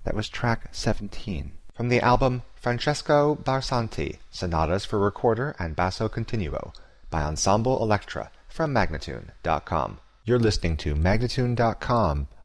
That was track 17. From the album Francesco Barsanti, Sonatas for Recorder and Basso Continuo, by Ensemble Electra, from Magnatune.com. You're listening to Magnatune.com,